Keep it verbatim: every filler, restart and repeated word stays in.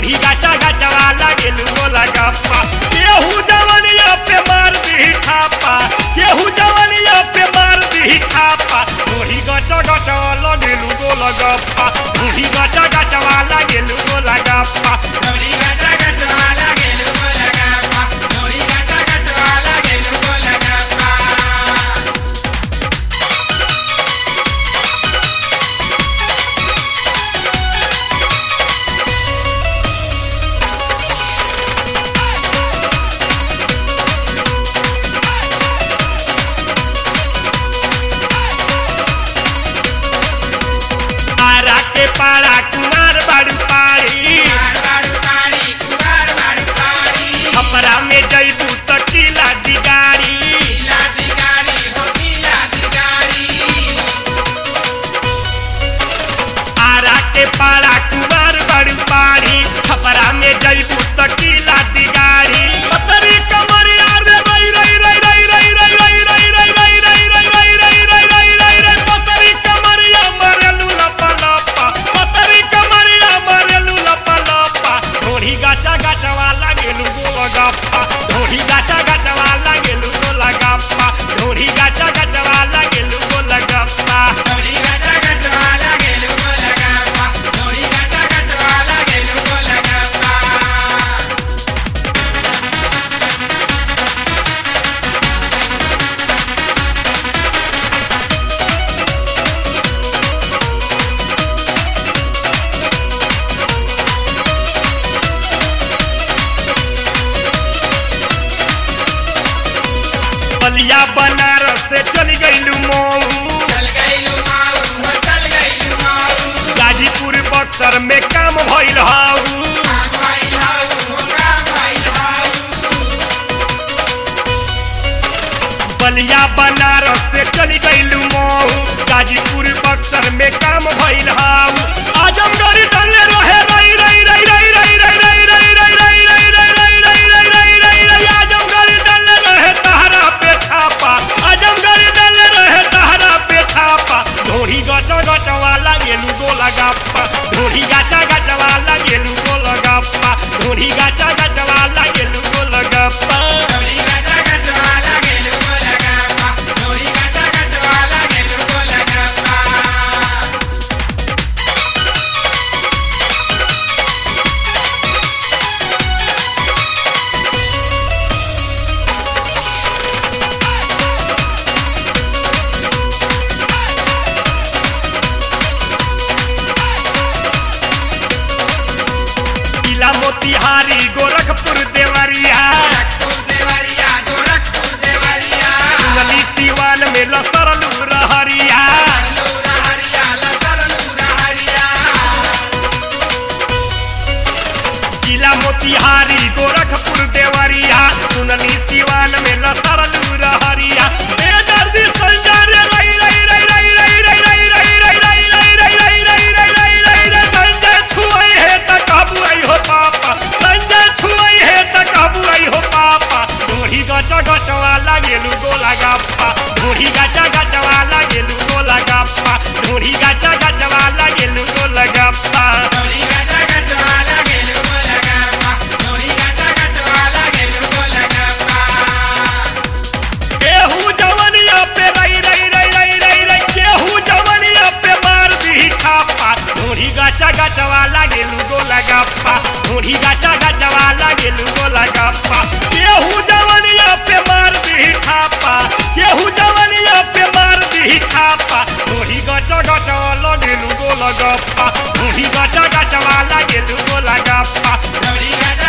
ढोरी गाचा गाचवा लागेलू गोला गप्पा केहू जवनिया पे मार दी ठापा केहू जवनिया पे मार दी ठापा ढोरी गाचा गाचवा लागेलू गोला गप्पा ढोरी गाचा गाचवा लागेलू गोला गप्पा ढोरी गाचा गाचवा लागेलू गोला गप्पा ढोरी गाचा गाचवा लागेलू गोला गप्पा आरा के पारा कुमार बाड़ू पारी कुमार बाड़ू पारी कुमार बाड़ू पारी छपरा में जइबू त किला दिगारी किला दिगारी हो किला दिगारी आरा के पारा कुमार बाड़ू पारी छपरा में जइबू त किला दिगारी पतरी कमरिया रे रई रई रई रई रई रई रई रई रई रई रई रई रई रई रई रई रई पतरी कमरिया मरेलू लपा लपा पतरी कमरिया मरेलू लपा लपा ढोरी गाचा गाचवा लागेलू गोला गप्पा ढोरी गाचा गाचवा लागेलू गोला गप्पा ढोरी गाचा गाचवा लागेलू गोला गप्पा ढोरी गाचा गाचवा लागेलू गोला गप्पा ढोरी गाचा गाचवा लागेलू गोला गप्पा बलिया बनारस से चली गईलू मऊ चल गईलू माऊ हो चल गईलू माऊ गाजीपुर बक्सर में काम भइल हाउ काम भइल हाऊ हो काम भइल हाऊ बलिया बनारस से चली गईलू मऊ गाजीपुर बक्सर में काम भइल हाउ आजमगढ़ डले रहे रई रई रई रई रई रई रई रई रई रई रई रई रई रई रई रई रई आजमगढ़ डले रहे तहरा पे छापा आजमगढ़ डले रहे तहरा पे छापा ढोरी गाचा गाचवा लागेलू गोला गप्पा ढोरी गाचा गाचवा लागेलू गोला गप्पा ढोरी गाचा गाचवा लागेलू गोला गप्पा ढोरी गाचा गाचवा लागेलू गोला गप्पा ढोरी गाचा गाचवा लागेलू गोला गप्पा किला मोतिहारी गोरखपुर देवरिया गोरखपुर देवरिया गोरखपुर देवरिया नली सीवान में लसरलू रहरिया लूरा हरिया लसर लूरा हरिया किला मोतिहारी गोरखपुर देवरिया सुनली सीवान में लसरलू रहरिया बेदर्दी संजर रई रई रई रई रई रई रई रई रई रई रई रई रई रई रई रई रई संजय छुई है त काबू आई हो पापा संजय छुई है त काबू आई हो पापा ढोरी गाचा गाचवा लागेलू गोला गप्पा ढोरी गाचा गाचवा लागेलू गोला गप्पा ढोरी गाचा गाचवा लागेलू गोला गप्पा ढोरी गाचा गाचवा लागेलू गोला गप्पा ढोरी गाचा गाचवा लागेलू गोला गप्पा केहू जवनिया पे रई रई रई रई रई रई केहू जवनिया पे मार दी ठापा ढोरी गाचा गाचवा लागेलू गोला गप्पा ढोरी गाचा गाचवा लागेलू गोला गप्पा केहू जवनिया पे मार दी ठापा केहू जवनिया पे मार दी ठापा ढोरी गाचा गाचवा लागेलू गोला गप्पा ढोरी गाचा गाचवा लागेलू गोला गप्पा ढोरी गाचा